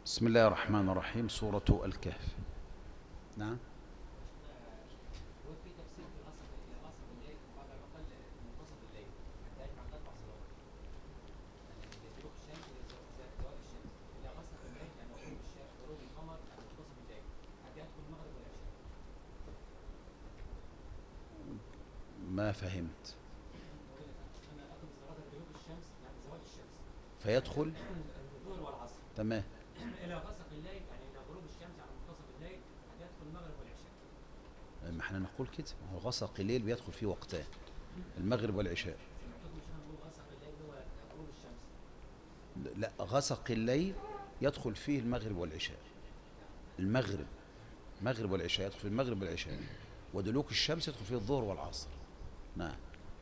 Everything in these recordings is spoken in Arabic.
بسم الله الرحمن الرحيم. سورة الكهف. نعم. في تفسير في غسق الليل وبعد ما قال منتصف الليل حتى يجمع الاربع صلوات لدلوك الشمس زوال الشمس الى غسق الليل يعني غروب الشمس غروب القمر يعني منتصف الليل حتى يدخل المغرب والعشاء. ما فهمت. انا اقم صلاه دلوك الشمس يعني زوال الشمس فيدخل. الظهر والعصر. تمام. الى غسق الليل يعني الى غروب الشمس على منتصف الليل حتى يدخل المغرب والعشاء. ما احنا نقول كده، هو غسق الليل بيدخل فيه وقتان، المغرب والعشاء. سمعتكم شنو نقول غسق الليل هو غروب الشمس. لا، غسق الليل يدخل فيه المغرب والعشاء. المغرب والعشاء يدخل فيه المغرب والعشاء، ودلوك الشمس يدخل فيه الظهر والعصر. نعم.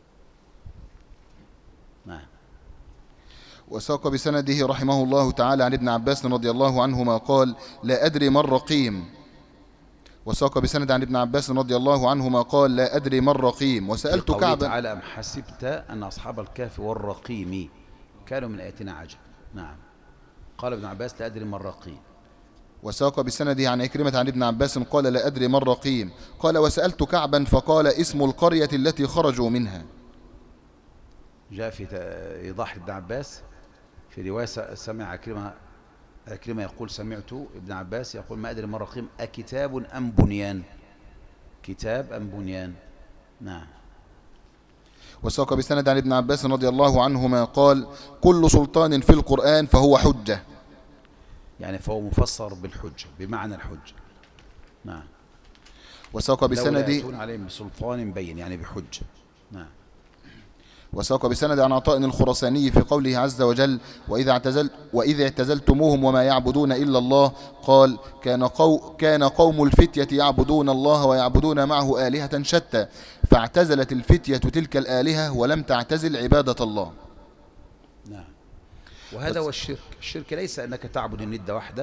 نعم. وساق بسنده رحمه الله تعالى عن ابن عباس رضي الله عنهما قال: لا أدري ما الرقيم. وساق بسند عن ابن عباس رضي الله عنهما قال: لا أدري ما الرقيم. وسألت في قوله كعبا. تعالى: أم حسبت أن أصحاب الكهف والرقيم كانوا من آياتنا عجب. نعم. قال ابن عباس: لا أدري ما الرقيم. وساق بسنده عن عكرمة عن ابن عباس قال: لا أدري ما الرقيم. قال: وسألت كعبا فقال: اسم القرية التي خرجوا منها. جاء في إيضاح ابن عباس في رواية سمع عكرمة يقول: سمعت ابن عباس يقول: ما أدري ما الرقيم، أكتاب أم بنيان؟ كتاب أم بنيان؟ نعم. وساق بسند عن ابن عباس رضي الله عنهما قال: كل سلطان في القرآن فهو حجة. يعني فهو مفسر بالحجة، بمعنى الحجة. نعم. وساق لولا بسند يأتون عليهم بسلطان بين، يعني بحجة. نعم. وساق بسند عن عطاء الخرساني في قوله عز وجل: وإذا اعتزلتموهم وما يعبدون إلا الله. قال: كان قوم الفتية يعبدون الله ويعبدون معه آلهة شتى، فاعتزلت الفتية تلك الآلهة ولم تعتزل عبادة الله. نعم. وهذا هو الشرك. الشرك ليس أنك تعبد الند وحده،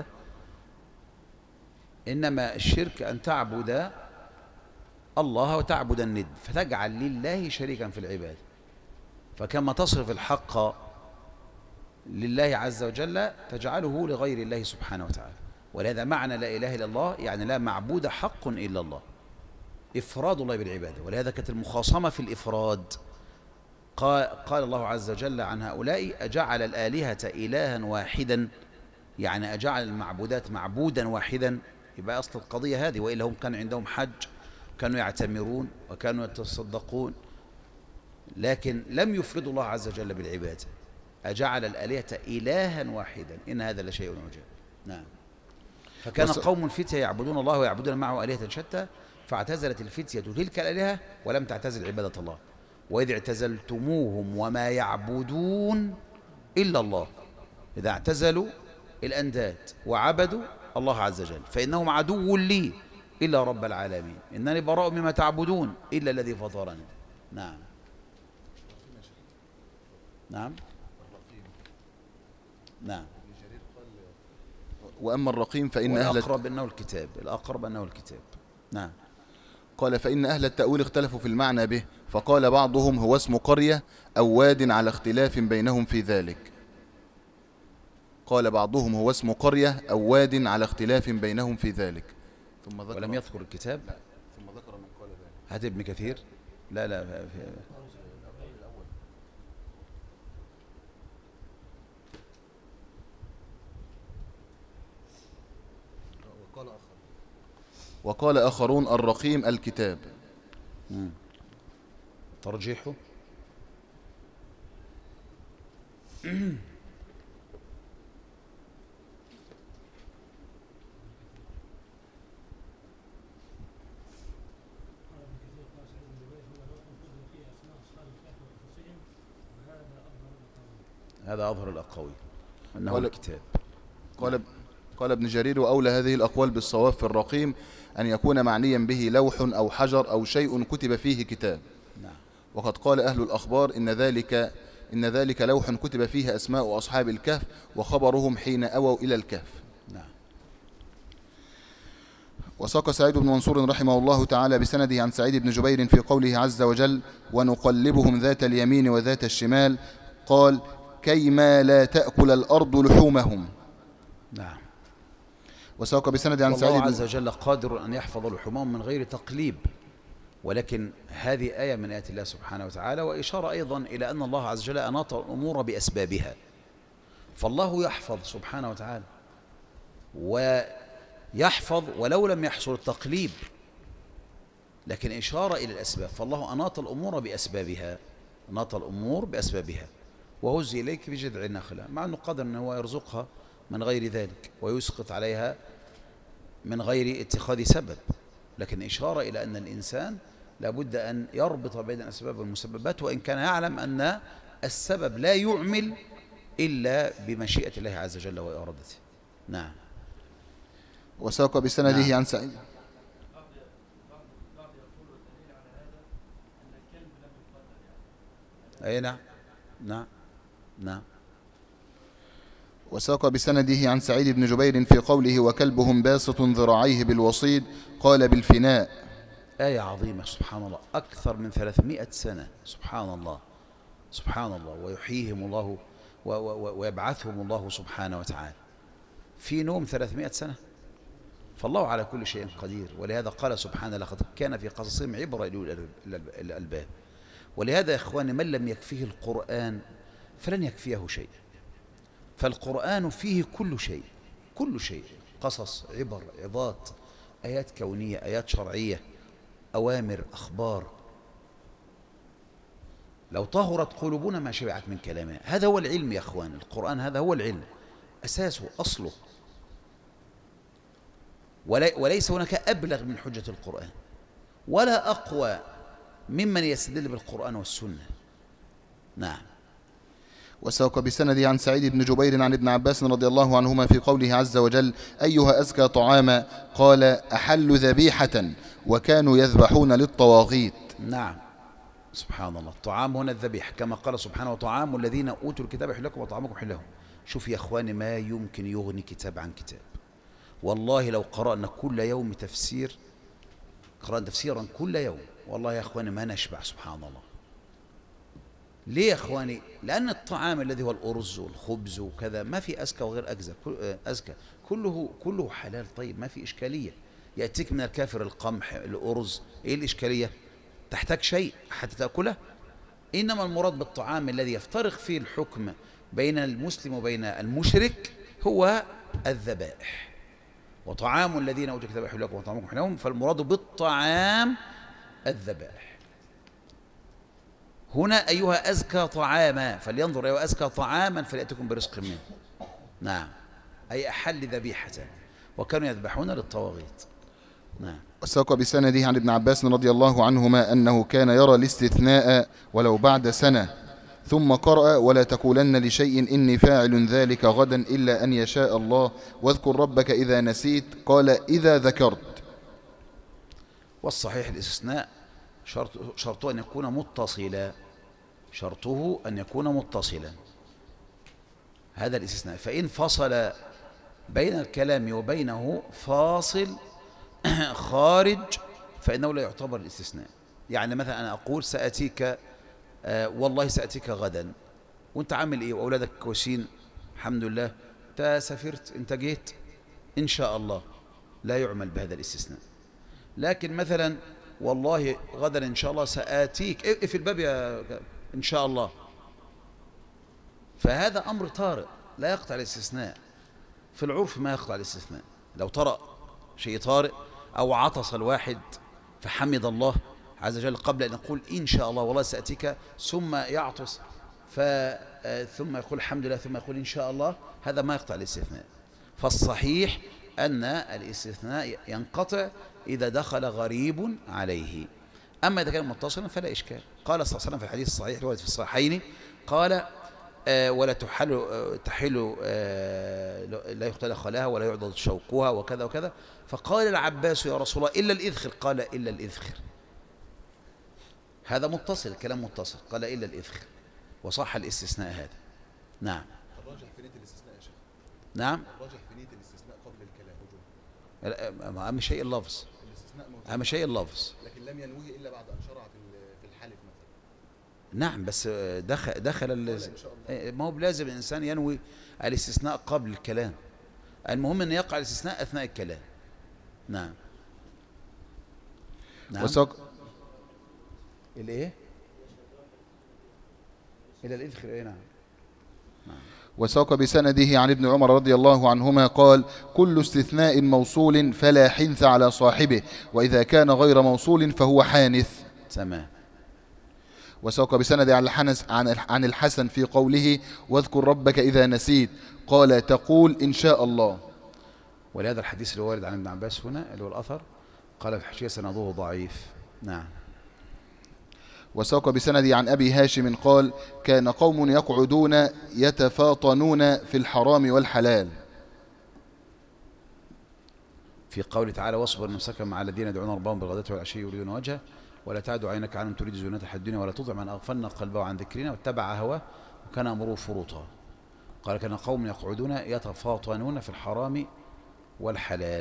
إنما الشرك أن تعبد الله وتعبد الند، فتجعل لله شريكا في العبادة. فكما تصرف الحق لله عز وجل تجعله لغير الله سبحانه وتعالى. ولهذا معنى لا إله إلا الله يعني لا معبود حق إلا الله، إفراد الله بالعبادة. ولهذا كانت المخاصمة في الإفراد. قال الله عز وجل عن هؤلاء: أجعل الآلهة إلها واحدا، يعني أجعل المعبودات معبودا واحدا. يبقى أصل القضية هذه، وإلا هم كان عندهم حج، كانوا يعتمرون وكانوا يتصدقون، لكن لم يفردوا الله عز وجل بالعبادة. أجعل الآلهة إلها واحدا إن هذا لشيء عجاب. نعم. فكان قوم الفتية يعبدون الله ويعبدون معه آلهة شتى، فاعتزلت الفتية تلك الآلهة ولم تعتزل عبادة الله. وإذ اعتزلتموهم وما يعبدون إلا الله، إذا اعتزلوا الأنداد وعبدوا الله عز وجل فإنهم عدو لي إلا رب العالمين، إنني براء مما تعبدون إلا الذي فطرني. نعم. نعم. نعم. وأما الرقيم فإن الأقرب أنه الكتاب. الأقرب أنه الكتاب. نعم. قال: فإن أهل التأويل اختلفوا في المعنى به، فقال بعضهم: هو اسم قرية أو واد على اختلاف بينهم في ذلك. قال بعضهم: هو اسم قرية أو واد على اختلاف بينهم في ذلك. ثم ذكر ولم يذكر الكتاب. ثم ذكر من قال ذلك. هذا ابن كثير. لا وقال آخرون: الرقيم الكتاب. ترجيحه هذا أظهر الأقاويل أنه الكتاب. قال ابن جرير: وأولى هذه الأقوال بالصواب في الرقيم أن يكون معنيا به لوح أو حجر أو شيء كتب فيه كتاب. نعم. وقد قال أهل الأخبار إن ذلك لوح كتب فيه أسماء أصحاب الكهف وخبرهم حين أووا إلى الكهف. نعم. وساق سعيد بن منصور رحمه الله تعالى بسنده عن سعيد بن جبير في قوله عز وجل: ونقلبهم ذات اليمين وذات الشمال. قال: كيما لا تأكل الأرض لحومهم. نعم. وساق بسند عن والله سعيد عز بن وجل قادر أن يحفظ لحومهم من غير تقليب، ولكن هذه آية من آيات الله سبحانه وتعالى، وإشارة أيضا إلى أن الله عز وجل أناط الأمور بأسبابها، فالله يحفظ سبحانه وتعالى، ويحفظ ولو لم يحصل التقليب، لكن إشارة إلى الأسباب، فالله أناط الأمور بأسبابها، أناط الأمور بأسبابها. وهزي إليك بجذع النخلة، مع أنه قادر أن هو يرزقها من غير ذلك ويسقط عليها من غير اتخاذ سبب، لكن إشارة إلى أن الإنسان لابد أن يربط بين الأسباب والمسببات، وإن كان يعلم أن السبب لا يعمل إلا بمشيئة الله عز وجل وإرادته. نعم. وساق بسنده نعم. عن سعيد أي نعم. نعم. نعم. وساق بسنده عن سعيد بن جبير في قوله وكلبهم باسط ذراعيه بالوصيد قال بالفناء. آية عظيمة سبحان الله، أكثر من 300 سنة، سبحان الله سبحان الله، ويحييهم الله ويبعثهم الله سبحانه وتعالى في نوم 300 سنة، فالله على كل شيء قدير. ولهذا قال سبحانه لقد كان في قصصهم عبرة لأولي الألباب. ولهذا يا إخواني من لم يكفيه القرآن فلن يكفيه شيء، فالقرآن فيه كل شيء، كل شيء، قصص، عبر، عظات، آيات كونية، آيات شرعية، أوامر، أخبار. لو طهرت قلوبنا ما شبعت من كلامه. هذا هو العلم يا أخوان، القرآن هذا هو العلم، أساسه أصله، وليس هناك أبلغ من حجة القرآن ولا أقوى ممن يستدل بالقرآن والسنة. نعم. وساق بسنده عن سعيد بن جبير عن ابن عباس رضي الله عنهما في قوله عز وجل أيها أزكى طعاما قال أحل ذبيحة وكانوا يذبحون للطواغيت. نعم سبحان الله، الطعام هنا الذبيحة، كما قال سبحانه وطعام الذين أوتوا الكتاب حل لكم وطعامكم حل لهم. شوف يا أخواني ما يمكن يغني كتاب عن كتاب، والله لو قرأنا كل يوم قرأنا تفسيرا كل يوم والله يا أخواني ما نشبع، سبحان الله. ليه يا أخواني؟ لأن الطعام الذي هو الأرز والخبز وكذا ما في أزكى وغير أزكى، كله حلال طيب، ما في إشكالية. يأتيك من الكافر القمح الأرز، إيه الإشكالية؟ تحتاج شيء حتى تأكله؟ إنما المراد بالطعام الذي يفترق فيه الحكم بين المسلم وبين المشرك هو الذبائح. وطعام الذين أوتوا الكتاب حل لكم وطعامكم حل لهم، فالمراد بالطعام الذبائح. هنا أيها أزكى طعاما، فلينظر أيها أزكى طعاما فليأتكم برزق منه. نعم، أي أحل ذبيحة، وكانوا يذبحون للطواغيت. نعم. وساق بسنده عن ابن عباس رضي الله عنهما أنه كان يرى الاستثناء ولو بعد سنة، ثم قرأ ولا تقولن لشيء إني فاعل ذلك غدا إلا أن يشاء الله واذكر ربك إذا نسيت قال إذا ذكرت. والصحيح الاستثناء شرطه أن يكون متصلا، شرطه أن يكون متصلا، هذا الاستثناء. فإن فصل بين الكلام وبينه فاصل خارج فإنه لا يعتبر الاستثناء. يعني مثلا أنا أقول سأتيك والله سأتيك غدا، وانت عامل ايه واولادك كويسين الحمد لله، انت سافرت، انت جيت ان شاء الله، لا يعمل بهذا الاستثناء. لكن مثلا والله غدا ان شاء الله سآتيك، اقفل الباب يا ان شاء الله، فهذا امر طارئ لا يقطع الاستثناء، في العرف ما يقطع الاستثناء. لو طرأ شيء طارئ او عطس الواحد فحمد الله عز وجل قبل أن يقول إن شاء الله والله سأتيك، ثم يعطس ثم يقول الحمد لله ثم يقول إن شاء الله، هذا ما يقطع الاستثناء. فالصحيح أن الاستثناء ينقطع إذا دخل غريب عليه. أما إذا كان متصلا فلا إشكال. قال صلى الله عليه وسلم في الحديث الصحيح رواية في الصحيحين قال ولا تحل لا يقتل خلاها ولا يعضد شوكها وكذا وكذا. فقال العباس يا رسول الله إلا الإذخر، قال إلا الإذخر. هذا متصل، كلام متصل، قال إلا الإذخر، وصح الاستثناء هذا. نعم. الراجح في نية الاستثناء يا شيخ. نعم. الراجح في نية الاستثناء قبل الكلام. أهم شيء اللفظ، أهم شيء اللفظ. لكن لم ينوه إلا بعد أن شرع في الحالف مثلا. نعم، بس دخل ما هو بلازم الإنسان ينوي الاستثناء قبل الكلام. المهم أن يقع الاستثناء أثناء الكلام. نعم. نعم. الإيه؟ إلى الإذخر. إيه؟ نعم. نعم. وساق بسنده عن ابن عمر رضي الله عنهما قال: كل استثناء موصول فلا حنث على صاحبه، وإذا كان غير موصول فهو حانث. تمام. وساق بسنده عن الحسن في قوله: واذكر ربك إذا نسيت، قال: تقول إن شاء الله. ولهذا الحديث اللي وارد عن ابن عباس هنا اللي هو الأثر قال في الحاشية سنده ضعيف. نعم. وساق بسندي عن أبي هاشم قال: كان قوم يقعدون يتفاطنون في الحرام والحلال. في قوله تعالى: واصبر نفسك مع الذين يدعون ربهم بالغداة والعشي يريدون وجهه ولا تعد عينك عنهم تريد زينة الحياة الدنيا ولا تطع من أغفلنا قلبه عن ذكرنا واتبع هواه وكان أمره فرطا. قال: كان قوم يقعدون يتفاطنون في الحرام والحلال.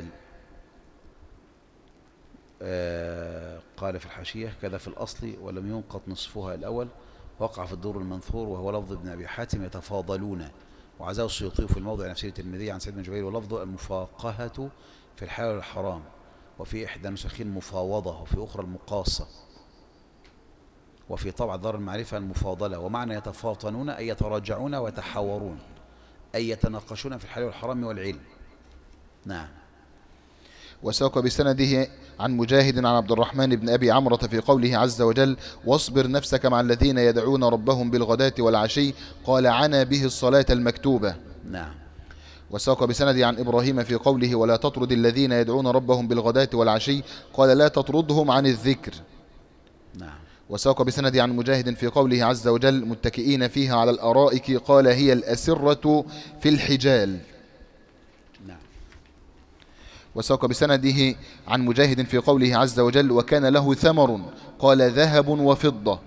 قال في الحاشية: كذا في الأصل ولم ينقط نصفها الأول، وقع في الدور المنثور وهو لفظ ابن أبي حاتم يتفاضلون، وعزاه السيوطي في الموضع نفسه الترمذي عن سعيد بن جبير ولفظ المفاقهة في الحلال والحرام، وفي إحدى نسخين مفاوضة وفي أخرى المقاصة، وفي طبع دار المعرفة المفاضلة. ومعنى يتفاطنون أي يتراجعون ويتحاورون، أي يتناقشون في الحلال والحرام والعلم. نعم. وساق بسنده عن مجاهد عن عبد الرحمن بن أبي عمرة في قوله عز وجل: واصبر نفسك مع الذين يدعون ربهم بالغداة والعشي، قال: عنا به الصلاة المكتوبة. نعم. وساق بسنده عن إبراهيم في قوله: ولا تطرد الذين يدعون ربهم بالغداة والعشي، قال: لا تطردهم عن الذكر. نعم. وساق بسنده عن مجاهد في قوله عز وجل: متكئين فيها على الأرائك، قال: هي الأسرة في الحجال. نعم. وساق بسنده عن مجاهد في قوله عز وجل: وكان له ثمر، قال: ذهب وفضة.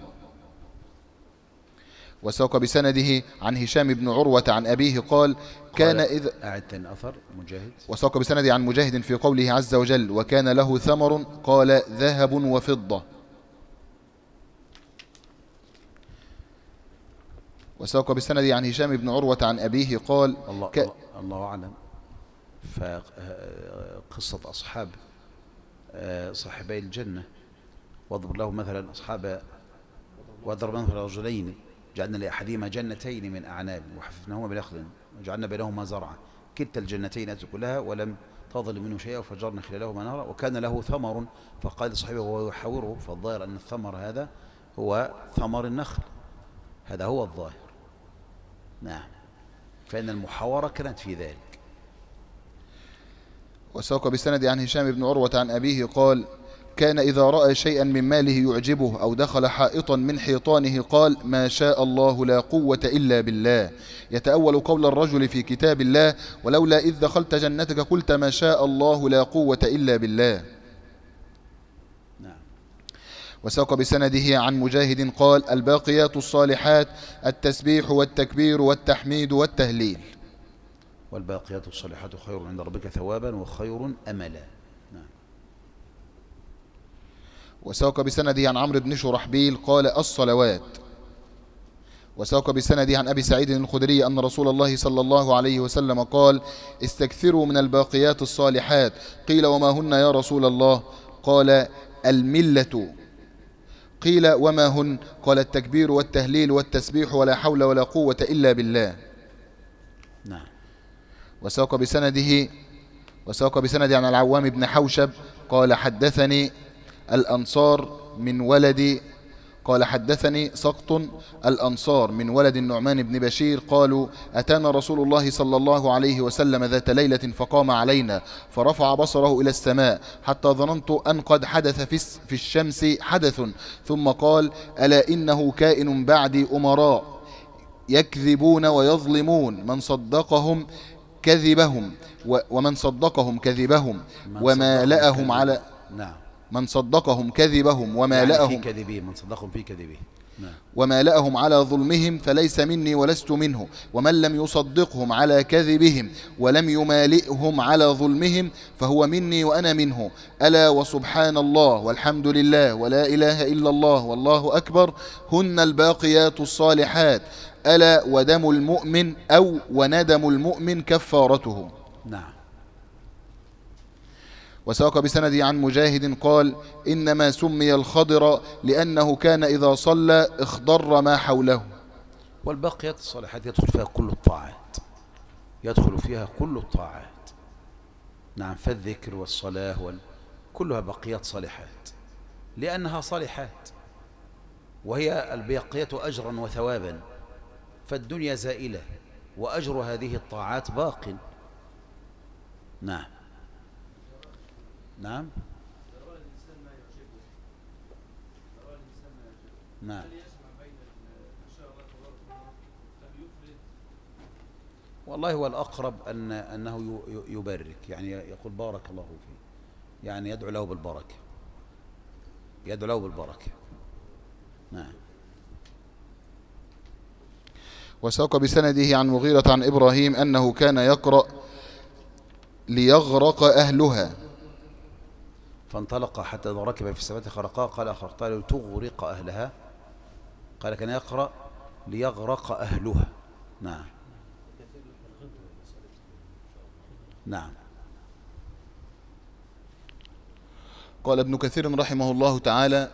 وساق بسنده عن هشام بن عروة عن أبيه قال: كان إذا أعد أثر مجاهد. وساق بسنده عن مجاهد في قوله عز وجل: وكان له ثمر، قال: ذهب وفضة. وساق بسنده عن هشام بن عروة عن أبيه قال: الله أعلم. فقصة أصحاب صاحبي الجنة، واضرب له مثلا واضرب مثلا رجلين جعلنا لأحدهما جنتين من أعناب وحففناهما بنخل وجعلنا بينهما زرعا كلتا الجنتين أتت كلها ولم تظل منه شيئا وفجرنا خلالهما نهرا وكان له ثمر فقال لصاحبه وهو يحاوره، فالظاهر أن الثمر هذا هو ثمر النخل، هذا هو الظاهر. نعم. فإن المحاورة كانت في ذلك. وساق بسند عن هشام بن عروة عن أبيه قال: كان إذا رأى شيئا من ماله يعجبه أو دخل حائطا من حيطانه قال: ما شاء الله لا قوة إلا بالله، يتأول قول الرجل في كتاب الله: ولولا إذ دخلت جنتك قلت ما شاء الله لا قوة إلا بالله. نعم. وساق بسنده عن مجاهد قال: الباقيات الصالحات التسبيح والتكبير والتحميد والتهليل. والباقيات الصالحات خير عند ربك ثوابا وخير أملا. نعم. وساق بسنده عن عمرو بن شرحبيل قال: الصلوات. وساق بسنده عن أبي سعيد الخدري أن رسول الله صلى الله عليه وسلم قال: استكثروا من الباقيات الصالحات. قيل: وما هن يا رسول الله؟ قال: الملة. قيل: وما هن؟ قال: التكبير والتهليل والتسبيح ولا حول ولا قوة إلا بالله. نعم. وساق بسنده عن العوام بن حوشب قال: حدثني الأنصار من ولد سقط الأنصار من ولد النعمان بن بشير قالوا: أتانا رسول الله صلى الله عليه وسلم ذات ليلة فقام علينا فرفع بصره إلى السماء حتى ظننت أن قد حدث في الشمس حدث، ثم قال: ألا إنه كائن بعدي أمراء يكذبون ويظلمون من صدقهم كذبهم وما لأهم على نعم. من صدقهم كذبهم وما لأهم في كذبهم، من صدقهم في كذبهم. نعم. وما لأهم على ظلمهم فليس مني ولست منه، ومن لم يصدقهم على كذبهم ولم يمالئهم على ظلمهم فهو مني وأنا منه. ألا وسبحان الله والحمد لله ولا إله إلا الله والله أكبر هن الباقيات الصالحات. ألا ودم المؤمن أو وندم المؤمن كفارته. نعم. وساق بسنده عن مجاهد قال إنما سمي الخضر لأنه كان إذا صلى اخضر ما حوله. والباقيات الصالحات يدخل فيها كل الطاعات، يدخل فيها كل الطاعات. نعم. فالذكر والصلاة كلها بقيات صالحات، لأنها صالحات، وهي الباقيات أجرا وثوابا. فالدنيا زائلة وأجر هذه الطاعات باق. نعم. نعم. نعم. والله هو الأقرب أنه يبارك، يعني يقول بارك الله فيه، يعني يدعو له بالبركة، يدعو له بالبركة. نعم. وساق بسنده عن مغيرة عن إبراهيم أنه كان يقرأ ليغرق أهلها. فانطلق حتى إذا ركب في السماء خرقها قال أخرقت له تغرق أهلها، قال كان يقرأ ليغرق أهلها. نعم. نعم. قال ابن كثير رحمه الله تعالى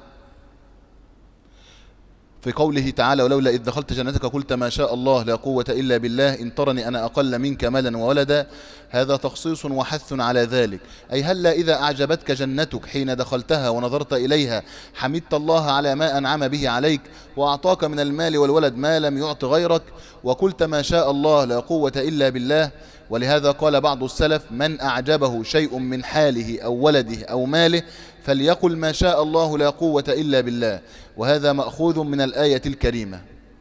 في قوله تعالى ولولا إذ دخلت جنتك قلت ما شاء الله لا قوة إلا بالله إن ترني أنا أقل منك مالا وولدا، هذا تخصيص وحث على ذلك، أي هلا إذا أعجبتك جنتك حين دخلتها ونظرت إليها حمدت الله على ما أنعم به عليك وأعطاك من المال والولد ما لم يعط غيرك، وقلت ما شاء الله لا قوة إلا بالله. ولهذا قال بعض السلف من أعجبه شيء من حاله أو ولده أو ماله فليقل ما شاء الله لا قوة إلا بالله، وهذا مأخوذ من الآية الكريمة.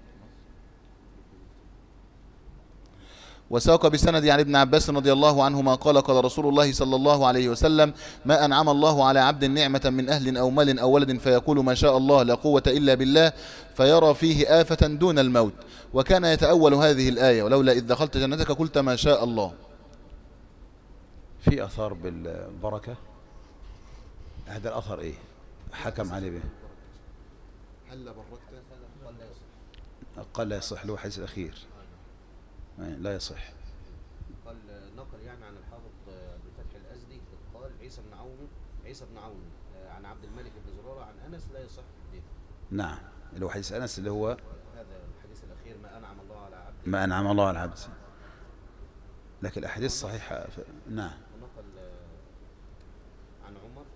وساق بسند عن ابن عباس رضي الله عنهما قال قال رسول الله صلى الله عليه وسلم ما أنعم الله على عبد نعمة من أهل أو مال أو ولد فيقول ما شاء الله لا قوة إلا بالله فيرى فيه آفة دون الموت، وكان يتأول هذه الآية ولولا إذ دخلت جنتك قلت ما شاء الله. في أثار بالبركة، هذا الأثر إيه حكم عليه به؟ هل بركت؟ قال لا يصح له حديث الأخير، لا يصح. قال نقل يعني عن الحافظ بفتح الأزدي قال عيسى بن عون عن عبد الملك بن زرارة عن أنس لا يصح حديثه. نعم. اللي هو حديث أنس اللي هو هذا الحديث الأخير ما أنعم الله على عبد. ما أنعم الله على العبد، لكن الأحاديث صحيحة. نعم. ونقل عن عمر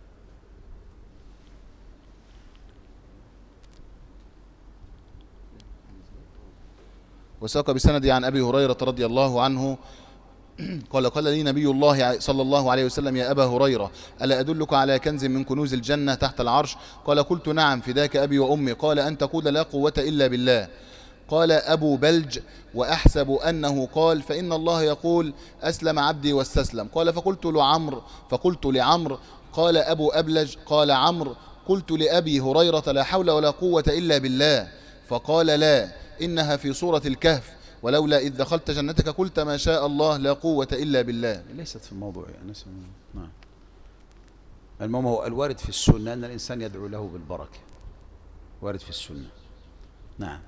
وساق بسند عن أبي هريرة رضي الله عنه قال قال لي نبي الله صلى الله عليه وسلم يا أبا هريرة ألا أدلك على كنز من كنوز الجنة تحت العرش؟ قال قلت نعم فداك أبي وأمي. قال أن تقول لا قوة إلا بالله. قال أبو بلج وأحسب أنه قال فإن الله يقول أسلم عبدي واستسلم. قال فقلت لعمر قال أبو أبلج قال عمرو قلت لأبي هريرة لا حول ولا قوة إلا بالله. فقال لا إنها في سورة الكهف ولولا إذ دخلت جنتك قلت ما شاء الله لا قوة إلا بالله. ليست في الموضوع يعني. نعم. المهم هو الوارد في السنة أن الإنسان يدعو له بالبركة، وارد في السنة. نعم.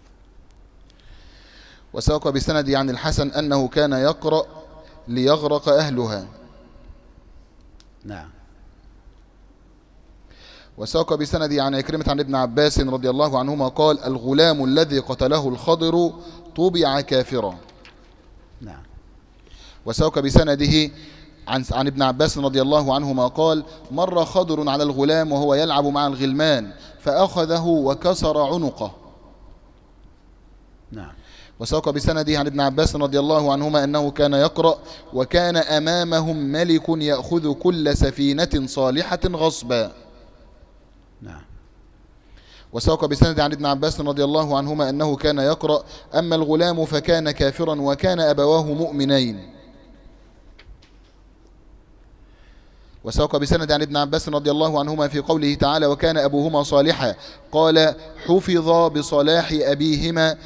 وساق بسند عن الحسن أنه كان يقرأ ليغرق أهلها. نعم. وساق بسند عن عكرمة عن ابن عباس رضي الله عنهما قال الغلام الذي قتله الخضر طبع كافرا. نعم. وساق بسنده عن ابن عباس رضي الله عنهما قال مر خضر على الغلام وهو يلعب مع الغلمان فأخذه وكسر عنقه. نعم. وساق بسنده عن ابن عباس رضي الله عنهما أنه كان يقرأ وكان أمامهم ملك يأخذ كل سفينة صالحة غصبا. نعم. وساق بسند عن ابن عباس رضي الله عنهما أنه كان يقرأ أما الغلام فكان كافرا وكان أبواه مؤمنين. وساق بسند عن ابن عباس رضي الله عنهما في قوله تعالى وكان أبوهما صالحا قال حفظ بصلاح أبيهما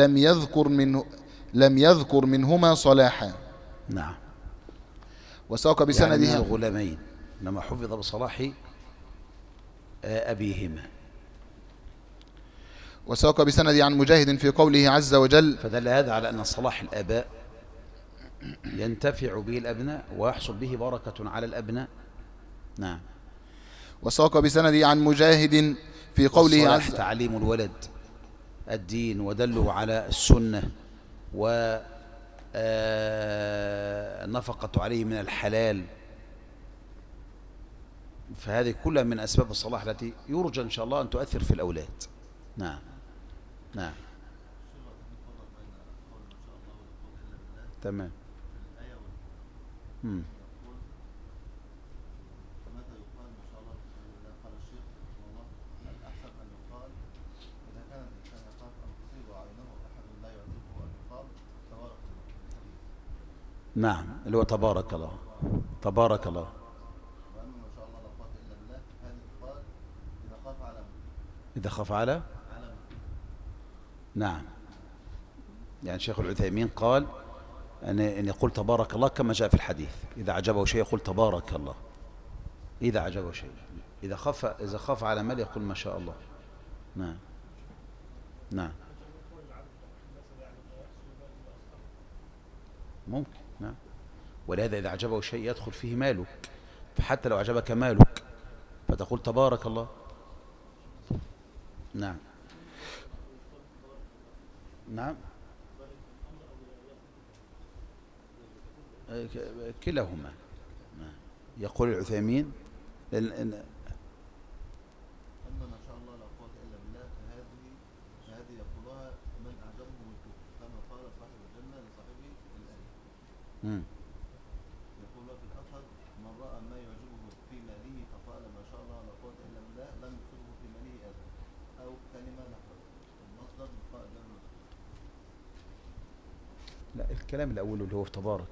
لم يذكر منهما صلاحا. نعم. وساق بسنده يعني الغلامين لما حفظ بصلاح أبيهما. وساق بسند عن مجاهد في قوله عز وجل فدل هذا على أن صلاح الآباء ينتفع به الأبناء ويحصل به بركة على الأبناء. نعم. وساق بسنده عن مجاهد في قوله والصلاح عز تعليم الولد الدين ودله على السنة ونفقة عليه من الحلال، فهذه كلها من أسباب الصلاح التي يرجى إن شاء الله أن تؤثر في الأولاد. نعم. نعم. تمام. مم. متى يقال ما شاء الله قال الشيخ رحمه الله الأحسن أن يقال إذا كان الإنسان يخاف أن تصيب عينه أحد لا يعجبه أن يقال تبارك الله. نعم، اللي هو تبارك الله. تبارك الله. وأما ما شاء الله لا قوة إلا بالله هذه تقال إذا خاف على إذا خاف على. نعم. يعني شيخ العثيمين قال أن يقول تبارك الله كما جاء في الحديث، إذا عجبه شيء يقول تبارك الله، إذا عجبه شيء. إذا خاف على مال يقول ما شاء الله. نعم. نعم. ممكن. نعم. ولهذا إذا عجبه شيء يدخل فيه مالك، فحتى لو عجبك مالك فتقول تبارك الله. نعم. نعم. كلاهما. يقول العثيمين أما ما شاء الله لا قوة إلا بالله فهذه يقولها من أعجبه ملكه كما قال صاحب الجنة لصاحبه الآية. يقول في الأثر من رأى ما يعجبه في ماله فقال ما شاء الله لا قوة إلا بالله لم يصبه في ماله أذى أو كلمة نحو المصدر بقاء جر. لا، الكلام الأول اللي هو في تبارك.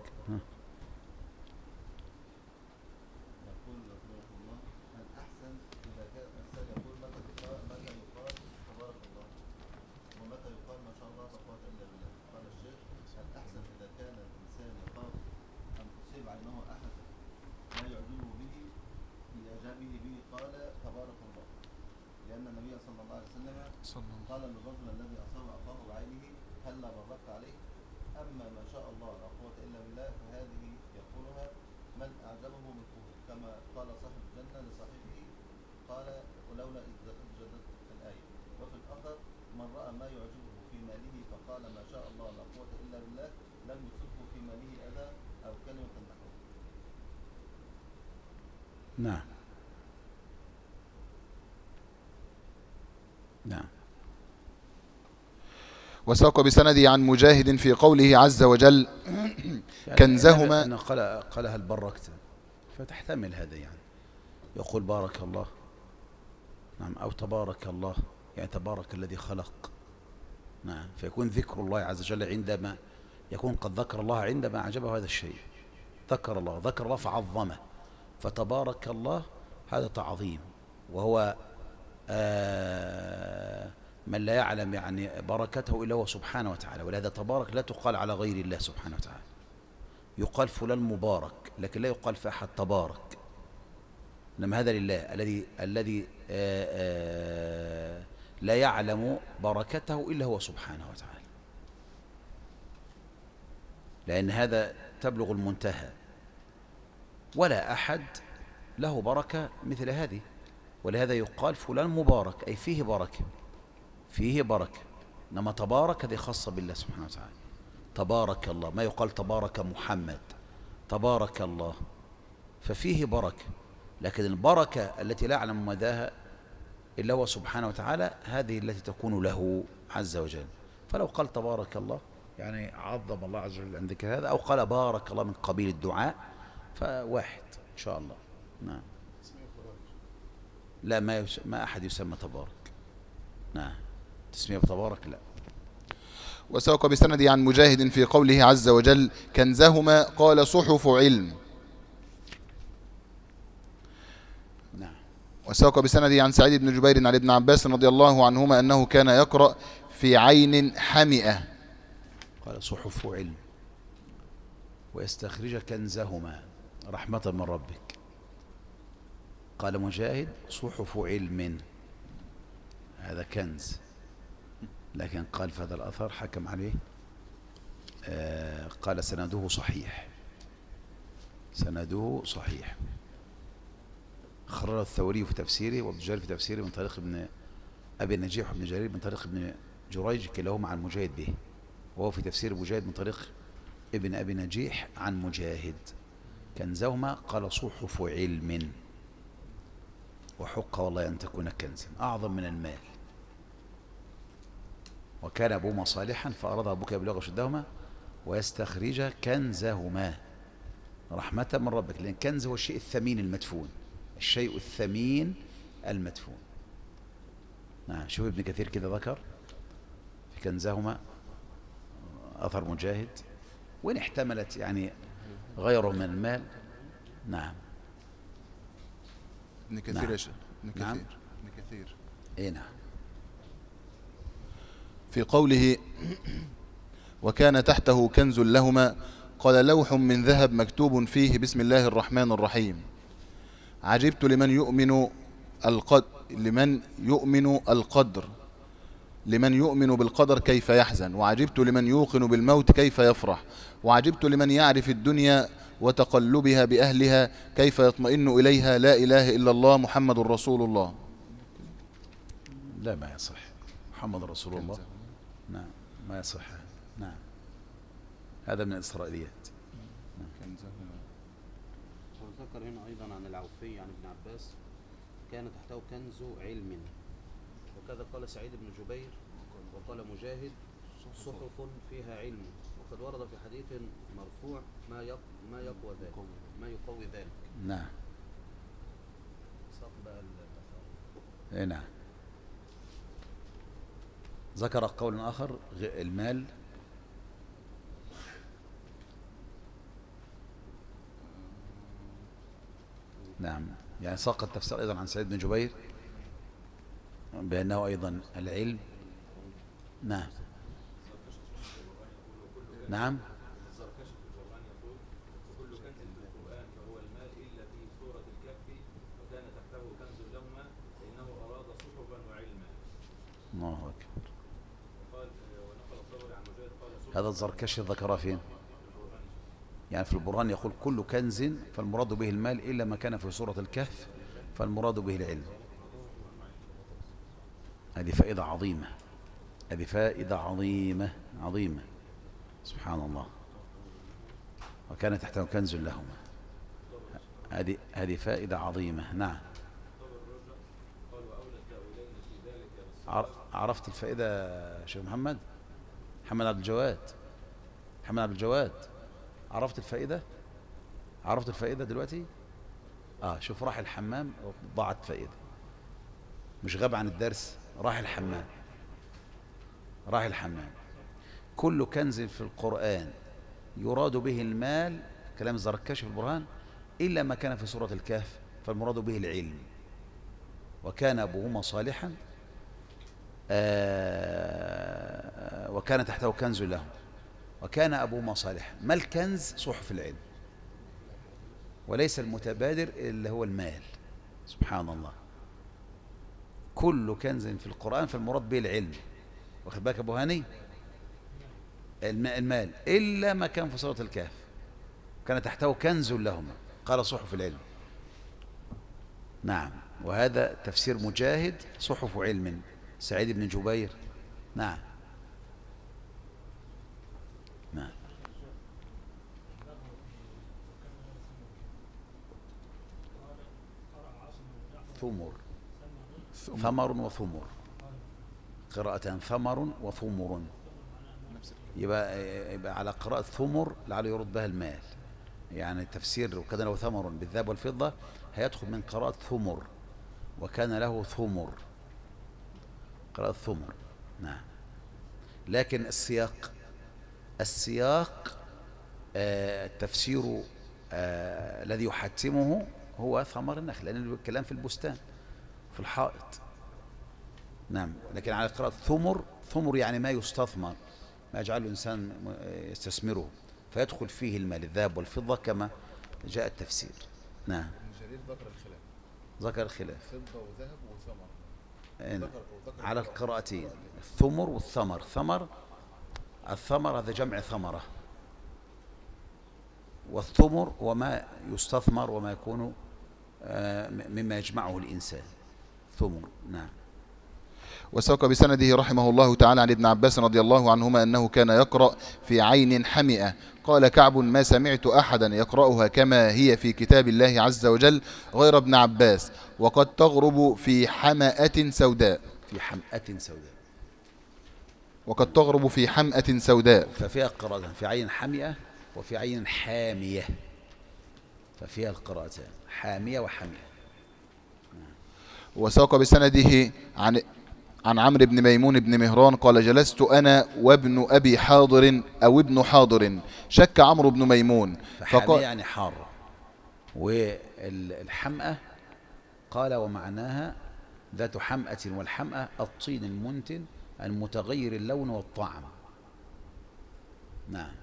يقول رحمه الله الأحسن إذا كان الإنسان يقول متى يقال تبارك الله ومتى يقال ما شاء الله لا قوة إلا بالله. قال الشيخ الأحسن إذا كان الإنسان يخاف أن تصيب عينه أحد ما يعجبه به لإعجابه به قال تبارك الله، لأن النبي صلى الله عليه وسلم قال للرجل الذي أصاب أخاه بعينه هلا باركت عليه. أما ما شاء الله لا قوة إلا بالله فهذه يقولها من أعجبه ملكه كما قال صاحب الجنة لصاحبه قال ولولا إذ جدت الآية. وفي الآخر من رأى ما يعجبه في ماله فقال ما شاء الله لا قوة إلا بالله لم يصبه في ماله أذى أو كلمة نحوه. نعم. نعم. وساق بسنده عن مجاهد في قوله عز وجل كنزهما. أنه قال هل بركت، فتحتمل هذا، يعني يقول بارك الله. نعم. أو تبارك الله، يعني تبارك الذي خلق. نعم. فيكون ذكر الله عز وجل عندما يكون قد ذكر الله عندما أعجبه هذا الشيء، ذكر الله فعظمه، فتبارك الله هذا تعظيم، وهو من لا يعلم يعني بركته إلا هو سبحانه وتعالى. ولهذا تبارك لا تقال على غير الله سبحانه وتعالى، يقال فلان مبارك لكن لا يقال في أحد تبارك، إنما هذا لله الذي لا يعلم بركته إلا هو سبحانه وتعالى، لأن هذا تبلغ المنتهى، ولا أحد له بركة مثل هذه. ولهذا يقال فلان مبارك أي فيه بركة، فيه بركة. إنما تبارك هذه خاصة بالله سبحانه وتعالى. تبارك الله، ما يقال تبارك محمد، تبارك الله، ففيه بركة. لكن البركة التي لا يعلم مداها إلا هو سبحانه وتعالى هذه التي تكون له عز وجل. فلو قال تبارك الله يعني عظم الله عز وجل عن ذكر هذا، أو قال بارك الله من قبيل الدعاء، فواحد إن شاء الله. نعم. لا، ما أحد يسمى تبارك. نعم. تسمية تبارك لا. وساق بسنده عن مجاهد في قوله عز وجل كنزهما قال صحف علم. نعم. وساق بسنده عن سعيد بن جبير عن ابن عباس رضي الله عنهما أنه كان يقرأ في عين حمئة. قال صحف علم ويستخرج كنزهما رحمة من ربك. قال مجاهد صحف علم، هذا كنز، لكن قال في هذا الأثر حكم عليه قال سنده صحيح، سنده صحيح. خرج الثوري في تفسيره وابن جرير في تفسيره من طريق ابن أبي النجيح وابن جرير من طريق ابن جريج كلاهما عن مجاهد به، وهو في تفسير مجاهد من طريق ابن أبي نجيح عن مجاهد. كنزهما قال صحف علم، وحق والله أن تكون كنزا أعظم من المال. وكان أبوهما صالحا فأراد أبوك يبلغ أشدهما ويستخرج كنزهما رحمة من ربك، لأن كنز هو الشيء الثمين المدفون، الشيء الثمين المدفون. نعم. شوف ابن كثير كده ذكر في كنزهما أثر مجاهد، وإن احتملت يعني غيره من المال. نعم. ابن كثير نعم. يا شيخ، ابن كثير. نعم. ابن كثير إيه نعم. في قوله وكان تحته كنز لهما قال لوح من ذهب مكتوب فيه بسم الله الرحمن الرحيم. عجبت لمن يؤمن القدر لمن يؤمن بالقدر كيف يحزن، وعجبت لمن يوقن بالموت كيف يفرح، وعجبت لمن يعرف الدنيا وتقلبها بأهلها كيف يطمئن إليها، لا إله إلا الله محمد رسول الله. لا ما يصح محمد رسول الله. نعم ما يصح. نعم هذا من الإسرائيليات. وذكر هنا أيضا عن العوفي عن ابن عباس كان تحته كنز علم، وكذا قال سعيد بن جبير وقال مجاهد صحف فيها علم، وقد ورد في حديث مرفوع ما يقوى ذلك، ما يقوي ذلك. نعم. ساق بقى إيه نعم. ذكر قول آخر المال. نعم يعني ساق التفسير أيضا عن سعيد بن جبير بأنه أيضا العلم. نعم. نعم. الله أكبر. هذا الزركشي ذكره فين؟ يعني في البرهان يقول كل كنز فالمراد به المال إلا ما كان في سورة الكهف فالمراد به العلم. هذه فائدة عظيمة، هذه فائدة عظيمة عظيمة. سبحان الله. وكان تحته كنز لهما، هذه فائدة عظيمة. نعم. عرفت الفائدة يا شيخ محمد؟ محمد عبد الجواد، محمد عبد الجواد، عرفت الفائدة؟ عرفت الفائدة دلوقتي؟ شوف راح الحمام ضاعت فائدة، مش غاب عن الدرس، راح الحمام، راح الحمام. كل كنز في القرآن يراد به المال، كلام الزركشي في البرهان، إلا ما كان في سورة الكهف فالمراد به العلم. وكان أبوهما صالحا وكان تحته كنز له، وكان أبوهما صالحا. ما الكنز؟ صحف العلم، وليس المتبادر اللي هو المال. سبحان الله. كل كنز في القرآن فالمراد به العلم. واخد بالك أبو هاني؟ المال إلا ما كان في سورة الكهف كان تحته كنز لهما قال صحف العلم. نعم. وهذا تفسير مجاهد صحف علم. سعيد بن جبير. نعم. نعم. ثمر، ثمر وثمر، قراءتان ثمر وثمر. يبقى على قراءة ثمر لعله يرد بها المال، يعني التفسير وكان له ثمر بالذهب والفضة هيدخل من قراءة ثمر، وكان له ثمر، قراءة ثمر. نعم. لكن السياق التفسير الذي يحتمه هو ثمر النخل، لأن الكلام في البستان في الحائط. نعم. لكن على قراءة ثمر، ثمر يعني ما يستثمر، ما يجعل الإنسان يستثمره فيدخل فيه المال الذهب والفضة كما جاء التفسير. نعم. جرير ذكر الخلاف، ذكر الخلاف فضة وذهب وثمر على القراءتين، الثمر والثمر. ثمر الثمر هذا جمع ثمرة، والثمر وما يستثمر وما يكون مما يجمعه الإنسان ثمر. نعم. وساق بسنده رحمه الله تعالى عن ابن عباس رضي الله عنهما أنه كان يقرأ في عين حمئة. قال كعب: ما سمعت أحدا يقرأها كما هي في كتاب الله عز وجل غير ابن عباس، وقد تغرب في حمأة سوداء. في حمأة سوداء. وقد تغرب في حمأة سوداء. ففيها قراءتان، في عين حمئة وفي عين حامية، ففيها القراءتان حامية وحمئة. وساق بسنده عن عمرو بن ميمون بن مهران قال: جلست أنا وابن أبي حاضر أو ابن حاضر. شك عمرو بن ميمون فحامية يعني حارة، والحمأة قال ومعناها ذات حمأة، والحمأة الطين المنتن المتغير اللون والطعم. نعم.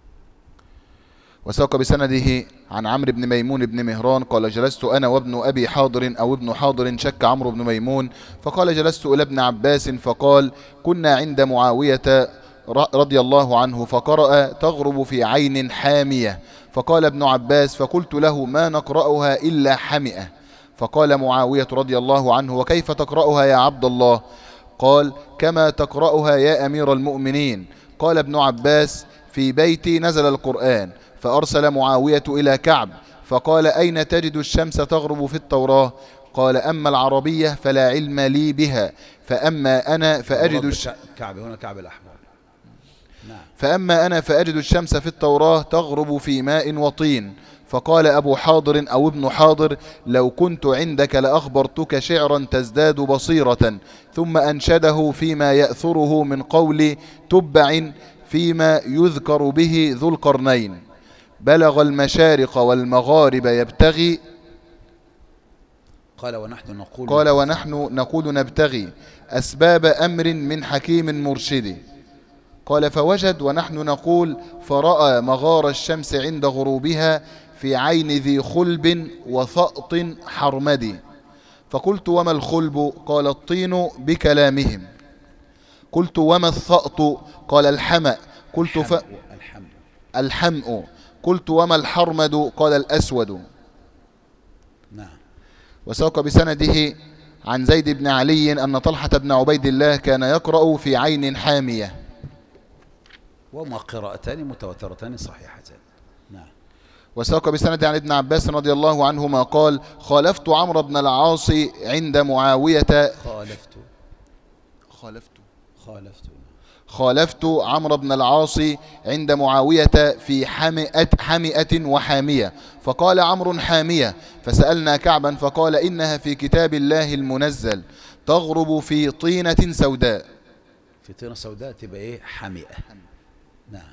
وساق بسنده عن عمرو بن ميمون بن مهران قال: جلست أنا وابن أبي حاضر أو ابن حاضر. شك عمرو بن ميمون فقال: جلست إلى ابن عباس فقال: كنا عند معاوية رضي الله عنه فقرأ: تغرب في عين حامية. فقال ابن عباس: فقلت له: ما نقرأها إلا حمئة. فقال معاوية رضي الله عنه: وكيف تقرأها يا عبد الله؟ قال: كما تقرأها يا أمير المؤمنين. قال ابن عباس: في بيتي نزل القرآن. فأرسل معاوية إلى كعب فقال: أين تجد الشمس تغرب في التوراة؟ قال: أما العربية فلا علم لي بها، فأما أنا فأجد كعب هنا كعب الأحبار. نعم. فأما أنا فأجد الشمس في التوراة تغرب في ماء وطين. فقال أبو حاضر أو ابن حاضر: لو كنت عندك لأخبرتك شعرا تزداد بصيرة. ثم أنشده فيما يأثره من قول تبع فيما يذكر به ذو القرنين: بلغ المشارق والمغارب يبتغي. قال ونحن نقول نبتغي أسباب أمر من حكيم مرشد. قال: فوجد ونحن نقول: فرأى مغار الشمس عند غروبها في عين ذي خلب وثأط حرمد. فقلت: وما الخلب؟ قال: الطين بكلامهم. قلت: وما الثأط؟ قال: الحمأ. قلت: الحمء. قلت: وما الحرمد؟ قال: الأسود. نعم. وساق بسنده عن زيد بن علي أن طلحة بن عبيد الله كان يقرأ في عين حامية. وهما قراءتان متواترتان صحيحتان. نعم. وساق بسند عن ابن عباس رضي الله عنهما قال: خالفت عمرو بن العاص عند معاوية. خالفت عمرو بن العاص عند معاوية في حمئة وحامية. فقال عمرو: حامية. فسألنا كعبا فقال: إنها في كتاب الله المنزل تغرب في طينة سوداء. في طينة سوداء تبقى ايه؟ حمئة. نعم.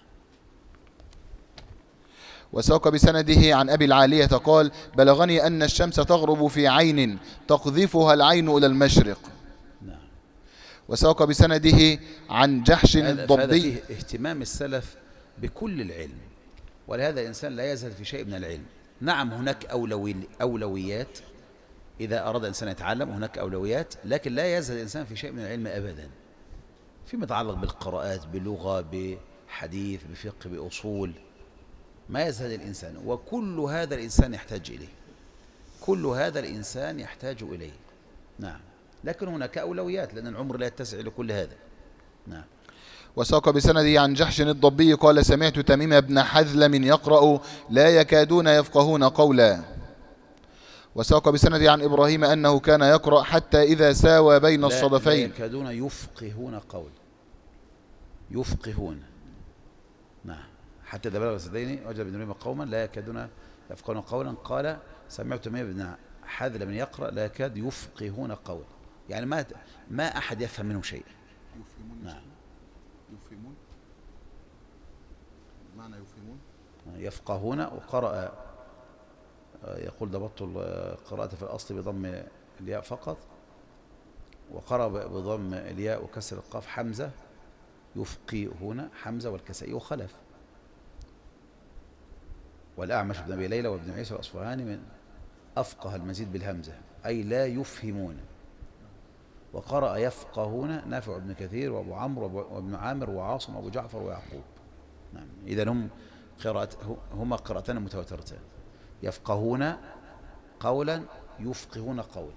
وساق بسنده عن أبي العالية قال: بلغني أن الشمس تغرب في عين تقذفها العين إلى المشرق. نعم. وساق بسنده عن جحش الضبي. هذا فيه اهتمام السلف بكل العلم، ولهذا الإنسان لا يزهد في شيء من العلم. نعم هناك أولويات، إذا أراد الإنسان يتعلم هناك أولويات، لكن لا يزهد الإنسان في شيء من العلم أبدا، فيما يتعلق بالقراءات، بلغة، بحديث، بفقه، بأصول، ما يزهد الإنسان. وكل هذا الإنسان يحتاج إليه، كل هذا الإنسان يحتاج إليه. نعم. لكن هناك أولويات لأن العمر لا يتسع لكل هذا. نعم. وساق بسنده عن جحش الضبي قال: سمعت تميم بن حذلم يقرأ: لا يكادون يفقهون قولا. وساق بسنده عن إبراهيم أنه كان يقرأ: حتى إذا ساوى بين الصدفين. لا يكادون يفقهون قول، يفقهون. نعم. حتى إذا بلغ السدين وجد بن مريم قوما لا يكادون يفقهون قولا. قال: سمعت تميم بن حذلم يقرأ: لا يكاد يفقهون قولا، يعني ما أحد يفهم منه شيء. نعم. يفهمون معنى يفهمون يفقهون. وقرأ يقول ضبطت القراءة في الأصل بضم الياء فقط، وقرأ بضم الياء وكسر القاف حمزة. يفقهون حمزة والكسائي وخلف. والأعمش بن أبي ليلى وابن عيسى الأصفهاني من أفقه المزيد بالهمزة، أي لا يفهمون. وقرأ يفقهون نافع بن كثير وأبو عمرو وابن عامر وعاصم وأبو جعفر ويعقوب. نعم، إذن هما قراءتان متواترتان، يفقهون قولا يفقهون قولا.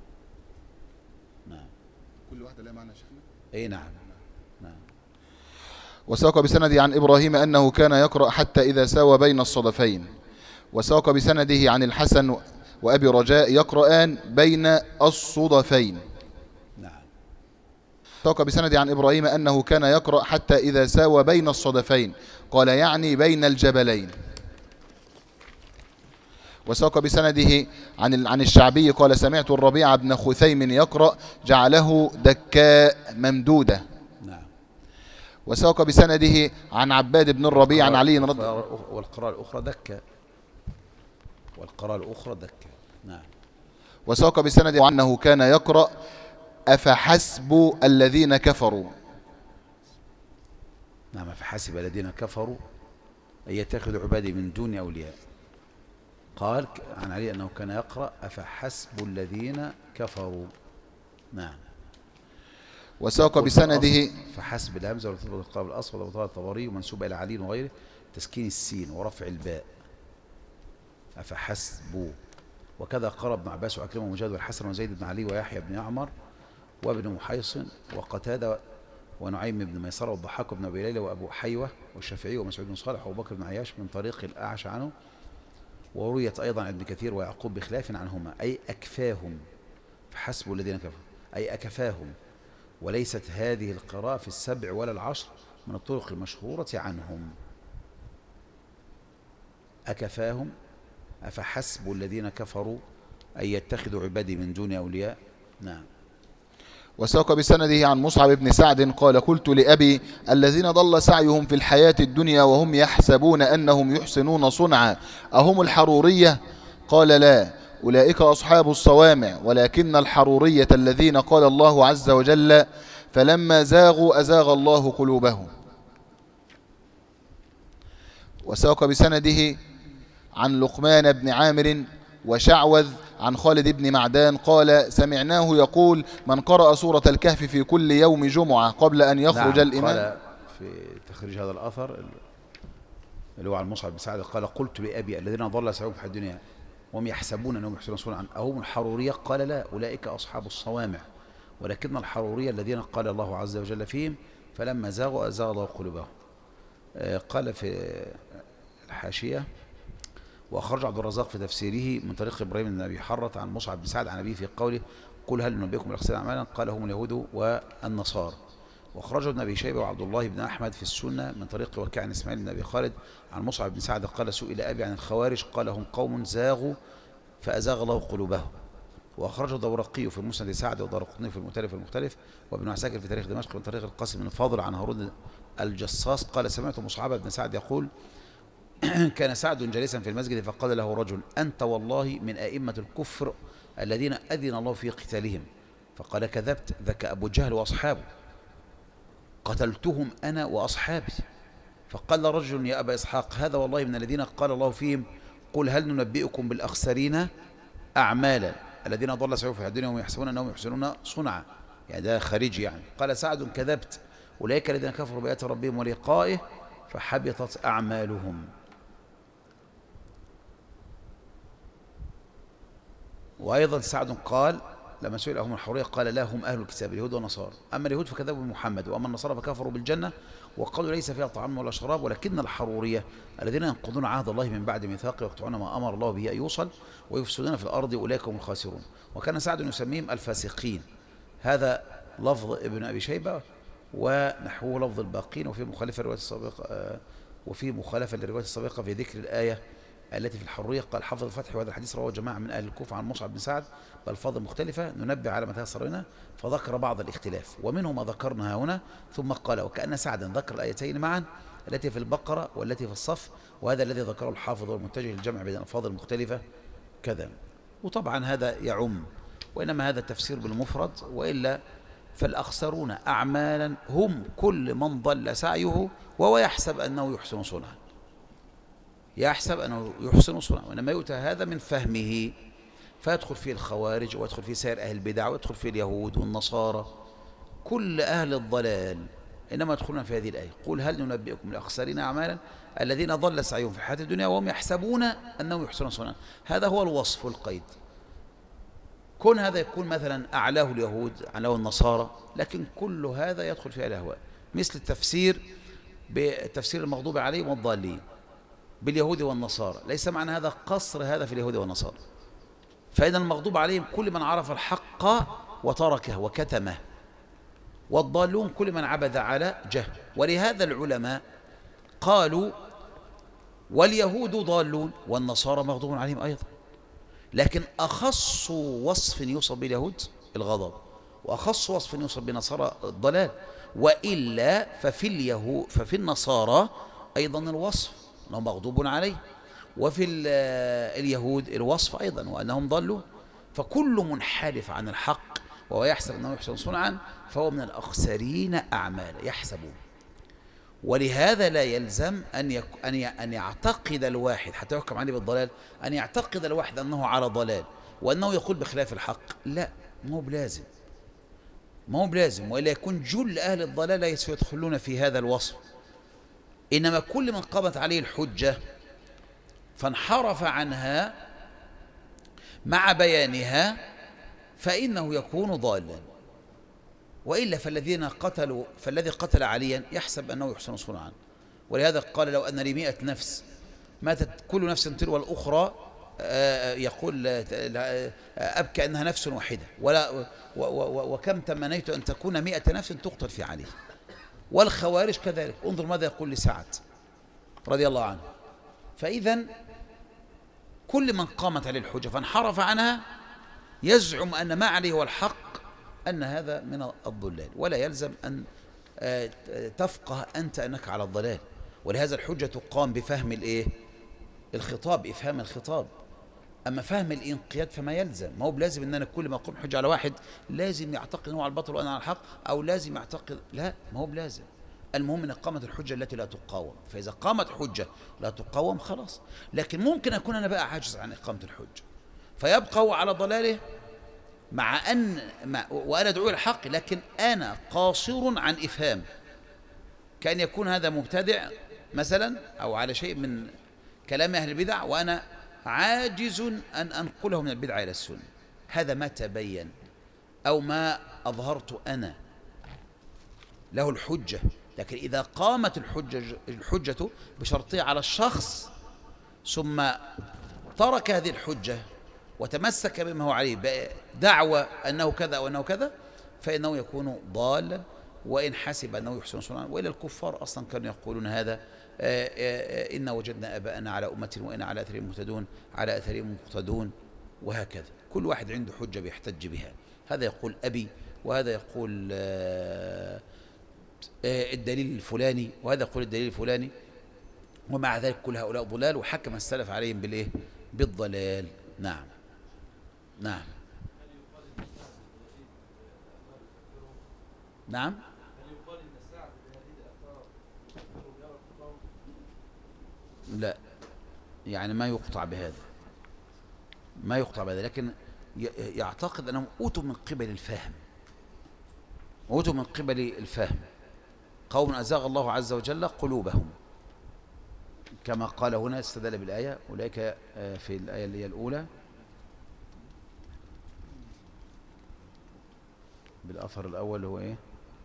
نعم. كل واحدة لها معنى يا شيخنا؟ أي نعم. نعم. وساق بسنده عن إبراهيم أنه كان يقرأ حتى إذا ساوى بين الصدفين. وساق بسنده عن الحسن وأبي رجاء يقرآن بين الصدفين. نعم. ساق بسنده عن إبراهيم أنه كان يقرأ حتى إذا ساوى بين الصدفين، قال يعني بين الجبلين. وساق بسنده عن الشعبي قال سمعت الربيع بن خثيم يقرأ جعله دكاء ممدودة. نعم. وساق بسنده عن عباد بن الربيع عن علي والقراءة الأخرى دكة. والقراءة الأخرى دكة. نعم. وساق بسنده أنه كان يقرأ أفحسب الذين كفروا. نعم، فحسب الذين كفروا أن يتخذوا عبادي من دون أولياء. قال عن علي أنه كان يقرأ أفحسب الذين كفروا. نعم. وساق بسنده فحسب الهمزة والتطبيق القلب الأصفر وطال الطبري ومنسوب إلى علي وغيره تسكين السين ورفع الباء أفحسبوا. وكذا قرأ ابن عباس وعكرمة ومجاهد والحسن وزيد بن علي ويحيى بن يعمر وابن محيصن وقتادة ونعيم بن ميسرة والضحاك بن أبي ليلى وأبو حيوة والشافعي ومسعود بن صالح وأبو بكر بن عياش من طريق الأعش عنه. ورويت أيضا عن ابن كثير ويعقوب بخلاف عنهما، أي أكفاهم. فحسبوا الذين كفروا أي أكفاهم. وليست هذه القراءة في السبع ولا العشر من الطرق المشهورة عنهم. أكفاهم أفحسبوا الذين كفروا أن يتخذوا عبادي من دون أولياء. نعم. وساق بسنده عن مصعب بن سعد قال قلت لأبي الذين ضل سعيهم في الحياة الدنيا وهم يحسبون أنهم يحسنون صنعا أهم الحرورية؟ قال لا، أولئك أصحاب الصوامع، ولكن الحرورية الذين قال الله عز وجل فلما زاغوا أزاغ الله قلوبهم. وساق بسنده عن لقمان بن عامر وشعوذ عن خالد بن معدان قال سمعناه يقول من قرأ سورة الكهف في كل يوم جمعة قبل أن يخرج نعم. الإمام. قال في تخريج هذا الأثر اللي هو عن مصعب بن سعد قال قلت لأبي الذين ضل سعيهم في الدنيا وهم يحسبون أنهم يحسنون صنعا أهم الحرورية؟ قال لا، أولئك أصحاب الصوامع، ولكن الحرورية الذين قال الله عز وجل فيهم فلما زاغوا أزاغ الله قلوبهم. قال في الحاشية وأخرج عبد الرزاق في تفسيره من طريق إبراهيم بن أبي حرة عن مصعب بن سعد عن أبيه في قوله قل هل ننبئكم بالأخسرين أعمالا؟ قال هم اليهود والنصارى. وأخرجه ابن أبي شيبة وعبد الله بن أحمد في السنة من طريق وكيع عن إسماعيل بن أبي خالد عن مصعب بن سعد قال سئل أبي عن الخوارج قال هم قوم زاغوا فأزاغ الله قلوبهم. وأخرجه الدورقي في مسند سعد والدارقطني في المختلف وابن عساكر في تاريخ دمشق من طريق القاسم بن الفاضل عن هارون الجصاص قال سمعت مصعب بن سعد يقول كان سعد جالسا في المسجد فقال له رجل أنت والله من أئمة الكفر الذين أذن الله في قتالهم. فقال كذبت، ذاك أبو جهل وأصحابه قتلتهم أنا وأصحابي. فقال رجل يا أبا إسحاق هذا والله من الذين قال الله فيهم قل هل ننبئكم بالأخسرين أعمالا الذين ضل سعيهم في الدنيا وهم يحسبون أنهم يحسنون صنعا، يعني ده خارجي يعني. قال سعد كذبت، أولئك الذين كفروا بآيات ربهم ولقائه فحبطت أعمالهم. وأيضا سعد قال لما سئل أهم الحرورية قال لا هم أهل الكتاب اليهود والنصارى، أما اليهود فكذبوا بمحمد وأما النصارى فكفروا بالجنة وقالوا ليس فيها طعام ولا شراب، ولكن الحرورية الذين ينقضون عهد الله من بعد ميثاقه ويقطعون ما أمر الله به أن يوصل ويفسدون في الأرض أولئك هم الخاسرون. وكان سعد يسميهم الفاسقين. هذا لفظ ابن أبي شيبة ونحوه لفظ الباقين وفي مخالفة للرواية السابقة في ذكر الآية التي في الحرورية. قال حافظ الفتح وهذا الحديث رواه جماعة من أهل الكوفة عن مصعب بن سعد بألفاظ مختلفة ننبه على ما تيسر لنا، فذكر بعض الاختلاف ومنه ما ذكرنا هنا. ثم قال وكأن سعدا ذكر الآيتين معا التي في البقرة والتي في الصف، وهذا الذي ذكره الحافظ والمتجه للجمع بين الألفاظ المختلفة كذا. وطبعا هذا يعم، وإنما هذا التفسير بالمفرد، وإلا فالأخسرون أعمالا هم كل من ضل سعيه وهو يحسب أنه يحسن صنعا، يحسب أنه يحسن صنعا، وإنما يؤتى هذا من فهمه. فيدخل فيه الخوارج، ويدخل فيه سائر أهل البدع، ويدخل فيه اليهود والنصارى، كل أهل الضلال إنما يدخلون في هذه الآية. قل هل ننبئكم الأخسرين أعمالا الذين ضل سعيهم في الحياة الدنيا وهم يحسبون أنهم يحسنون صنعا. هذا هو الوصف والقيد. كون هذا يكون مثلا أعلاه اليهود أعلاه النصارى، لكن كل هذا يدخل في الأهواء، مثل التفسير بتفسير المغضوب عليهم والضالين باليهود والنصارى. ليس معنى هذا قصر هذا في اليهود والنصارى، فإن المغضوب عليهم كل من عرف الحق وتركه وكتمه، والضالون كل من عبد على جهل. ولهذا العلماء قالوا واليهود ضالون والنصارى مغضوب عليهم أيضا، لكن أخص وصف يوصف باليهود الغضب، وأخص وصف يوصف بالنصارى الضلال. وإلا ففي النصارى أيضا الوصف أنهم مغضوب عليه، وفي اليهود الوصف أيضا وأنهم ضلوا. فكل منحرف عن الحق وهو يحسب أنه يحسن صنعا فهو من الأخسرين أعمالا يحسبون. ولهذا لا يلزم أن يعتقد الواحد حتى يحكم عليه بالضلال، أن يعتقد الواحد أنه على ضلال وأنه يقول بخلاف الحق. لا، ما هو بلازم، وإلا يكون جل أهل الضلال يدخلون في هذا الوصف. إنما كل من قامت عليه الحجة فانحرف عنها مع بيانها فإنه يكون ضالا. وإلا فالذي قتل عليا يحسب أنه يحسن صنعا. ولهذا قال لو أن لي 100 نفس ماتت كل نفس تلو الأخرى يقول أبكى أنها نفس واحدة، وكم تمنيت أن تكون 100 نفس تقتل في علي. والخوارج كذلك، انظر ماذا يقول لسعد رضي الله عنه. فإذا كل من قامت عليه الحجة فانحرف عنها يزعم أن ما عليه هو الحق، أن هذا من الضلال، ولا يلزم أن تفقه أنت أنك على الضلال. ولهذا الحجة تقام بفهم الخطاب، إفهام الخطاب. أما فهم الإنقياد فما يلزم، ما هو بلازم أن أنا كل ما أقوم حجة على واحد لازم يعتقد أنه على الباطل وأنا على الحق، أو لازم يعتقد، لا، ما هو بلازم. المهم أن قامت الحجة التي لا تقاوم. فإذا قامت حجة لا تقاوم خلاص. لكن ممكن أكون أنا بقى عاجز عن إقامة الحجة فيبقى هو على ضلاله وأنا أدعو الحق، لكن أنا قاصر عن إفهام. كأن يكون هذا مبتدع مثلا أو على شيء من كلام أهل البدع وأنا عاجز أن أنقله من البدعة إلى السنة. هذا ما تبين أو ما أظهرت أنا له الحجة. لكن إذا قامت الحجة بشرطية على الشخص ثم ترك هذه الحجة وتمسك بما هو عليه بدعوى أنه كذا أو أنه كذا فإنه يكون ضالا، وإن حسب أنه يحسن صنعا. وإلى الكفار أصلا كانوا يقولون هذا، إنا وجدنا آباءنا على أمة وإنا على أثرهم مهتدون، على أثرهم مقتدون، وهكذا. كل واحد عنده حجة بيحتج بها. هذا يقول أبي، وهذا يقول الدليل الفلاني، وهذا يقول الدليل الفلاني، ومع ذلك كل هؤلاء ضلال، وحكم السلف عليهم بالضلال. نعم. نعم. نعم. لا، يعني ما يقطع بهذا، لكن يعتقد أنهم أوتوا من قبل الفهم، قوم أزاغ الله عز وجل قلوبهم، كما قال هنا استدل بالآية أولئك في الآية اللي هي الأولى بالأثر الأول هو إيه؟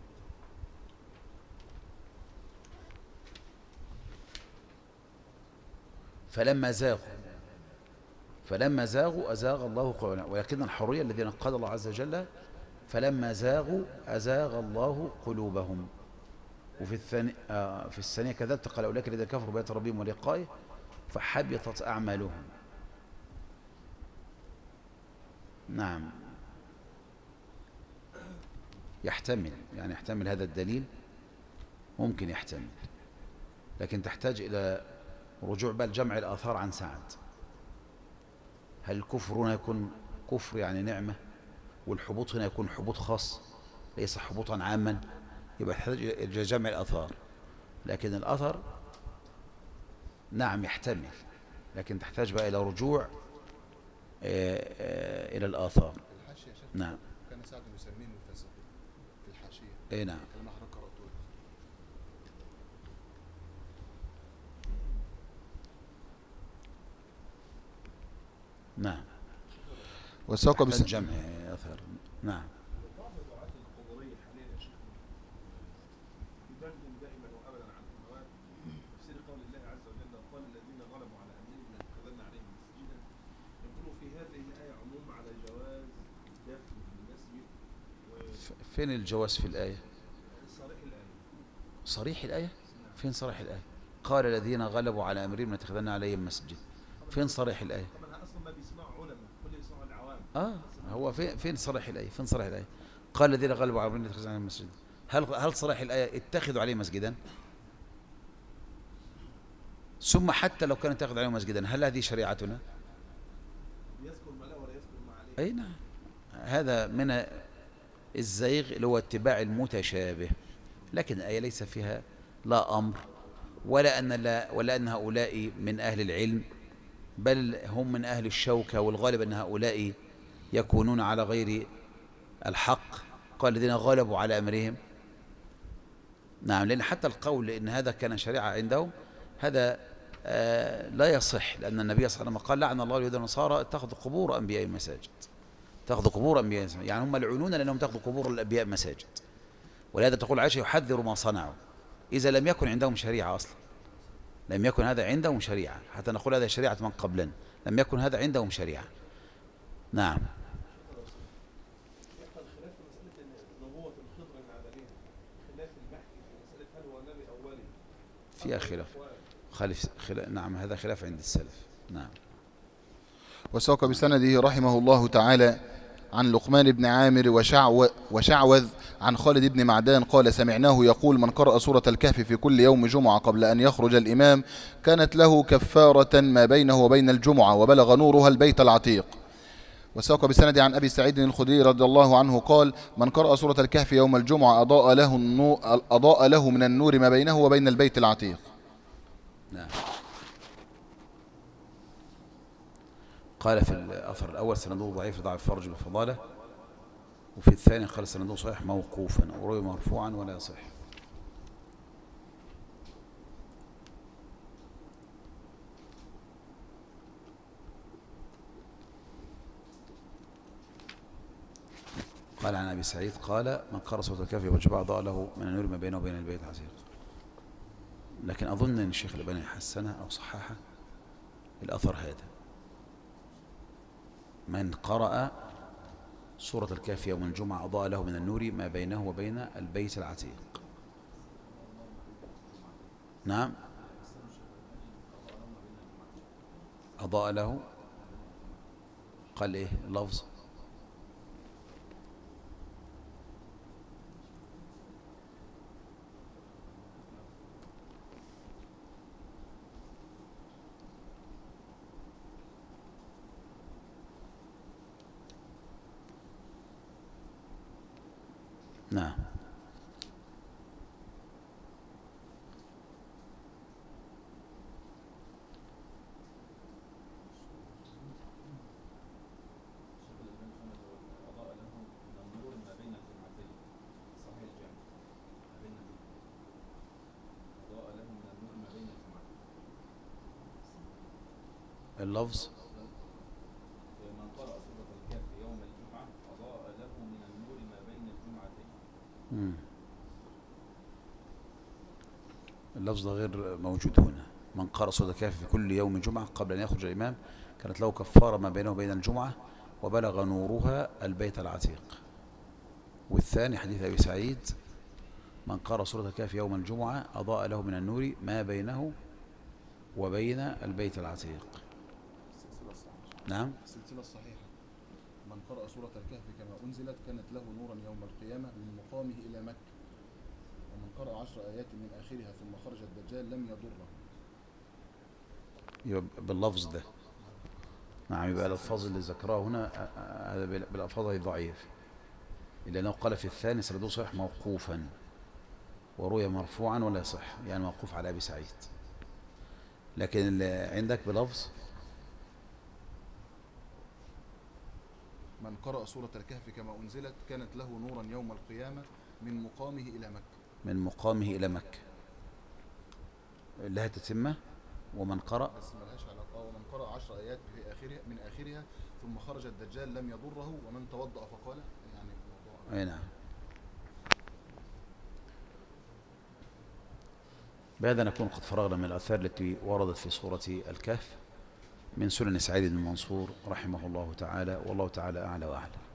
فلما زاغوا أزاغ الله قلوبهم، ولكن الحرية الذين قال الله عز وجل فلما زاغوا أزاغ الله قلوبهم. وفي في الثانية كذلك قال أولئك الذين كفروا بآيات ربهم ولقائه فحبطت أعمالهم. نعم. يحتمل هذا الدليل، ممكن يحتمل، لكن تحتاج إلى رجوع بقى لجمع الآثار عن سعد. هل الكفر هنا يكون كفر يعني نعمة، والحبوط هنا يكون حبوط خاص ليس حبوطا عاما؟ يبقى تحتاج إلى جمع الآثار. لكن الأثر نعم يحتمل، لكن تحتاج بقى إلى رجوع إلى الآثار. الحاشية يا شيخ نعم. كان سعد يسميه الفلسفي في الحاشية. أي نعم. كلام حضرتك قرأته. نعم. وساق تحت الجمع أثر. نعم. بعض دعاة القبورية حاليا يا شيخ يدندن دائما وابدا عن القنوات تفسير قول الله عز وجل قال الذين غلبوا على امرهم لاتخذن عليهم مسجدا. يقولوا في هذه الايه عموم على جواز دفن في المسجد فين الجواز في الآية؟ وصريح الايه. صريح الآية؟ فين صريح الآية؟ قال الذين غلبوا على أمرهم لاتخذن عليهم مسجد. فين صريح الآية؟ طبعا اصلا ما بيسمعوا علماء، كل يسمعوا العوام. هو فين صريح الآية؟ فين صريح الآية؟ قال الذين غلبوا على أمرهم لاتخذن عليهم مسجد. هل صريح الآية اتخذوا عليه مسجدا؟ ثم حتى لو كان اتخذوا عليه مسجدا هل هذه شريعتنا؟ يذكر ما لا ولا يذكر ما عليه. أي نعم. هذا من الزيغ اللي هو اتباع المتشابه، لكن الآية ليس فيها لا أمر ولا أن هؤلاء من أهل العلم، بل هم من أهل الشوكة، والغالب أن هؤلاء يكونون على غير الحق. قال الذين غلبوا على أمرهم. نعم، لأن حتى القول إن هذا كان شريعة عندهم هذا لا يصح، لأن النبي صلى الله عليه وسلم قال لعن الله اليهود والنصارى اتخذوا قبور أنبياء مساجد. اتخذوا قبور أنبياء مساجد، يعني هم ملعونون لأنهم اتخذوا قبور الأنبياء مساجد. ولهذا تقول عائشة يحذر ما صنعوا إذا لم يكن عندهم شريعة أصلا، لم يكن هذا عندهم شريعة، حتى نقول هذا شريعة من قبلنا، لم يكن هذا عندهم شريعة. نعم. يبقى الخلاف في مساله نبوه الخضر العالمين، خلاف المحكي في مساله هل هو نبي او ولي. فيها خلاف. نعم، هذا خلاف عند السلف. نعم. وساق بسنده رحمه الله تعالى عن لقمان بن عامر وشعوذ عن خالد بن معدان قال سمعناه يقول من قرأ سورة الكهف في كل يوم جمعة قبل أن يخرج الإمام كانت له كفارة ما بينه وبين الجمعة وبلغ نورها البيت العتيق. وساق بسند عن أبي سعيد الخدري رضي الله عنه قال من قرأ سورة الكهف يوم الجمعة أضاء له من النور ما بينه وبين البيت العتيق. نعم. قال في الأثر الأول سنده ضعيف ضعف فرج الفضالة، وفي الثاني قال سنده صحيح موقوفا وروي مرفوعا ولا يصح. قال عن أبي سعيد قال من قرأ سورة الكهف يوم الجمعة أضاء له من النور ما بينه وبين البيت العتيق. لكن أظن أن الشيخ الألباني حسنه أو صححه الأثر هذا، من قرأ سورة الكهف يوم الجمعة أضاء له من النور ما بينه وبين البيت العتيق. نعم، أضاء له، قال إيه اللفظ؟ نعم. اللفظ من قرأ سورة الكهف يوم الجمعة أضاء له من النور ما بين الجمعتين. اللفظ ده غير موجود هنا. من قرأ سورة الكهف في كل يوم جمعة قبل أن يخرج الإمام كانت له كفارة ما بينه وبين الجمعة وبلغ نورها البيت العتيق. والثاني حديث أبي سعيد من قرأ سورة الكهف يوم الجمعة أضاء له من النور ما بينه وبين البيت العتيق. نعم. السلسلة الصحيحة من قرأ سورة الكهف كما أنزلت كانت له نورا يوم القيامة من مقامه إلى مكة، ومن قرأ 10 آيات من آخرها ثم خرج الدجال لم يضره. يبقى باللفظ ده. نعم، يبقى الألفاظ اللي ذكرها هنا هذا بالألفاظ ضعيف، لأنه قال في الثاني سنده صحيح موقوفا وروي مرفوعا ولا يصح، يعني موقوف على أبي سعيد. لكن اللي عندك بلفظ من قرأ سورة الكهف كما أنزلت كانت له نورا يوم القيامة من مقامه إلى مكة. من مقامه إلى مكة لها تتمة. ومن قرأ بس ملهاش علاقة. ومن قرأ 10 آيات في آخرها من آخرها ثم خرج الدجال لم يضره، ومن توضأ فقال يعني الموضوع. أي نعم. بهذا نكون قد فرغنا من الآثار التي وردت في سورة الكهف من سنن سعيد بن منصور رحمه الله تعالى، والله تعالى أعلى وأعلم.